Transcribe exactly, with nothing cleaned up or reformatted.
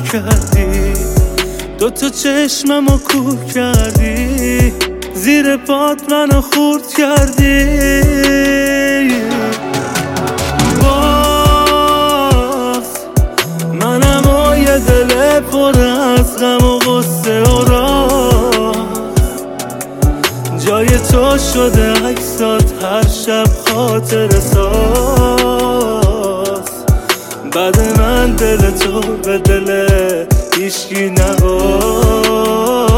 کردی، دوتا چشممو کور کردی، زیر پات منو خورد کردی. باز منم و یه دل پر از غم و غصه و راز، جای تو شده عکسات هر شب خاطر ساز. بعد من دل تو به دل هیچکی نباز.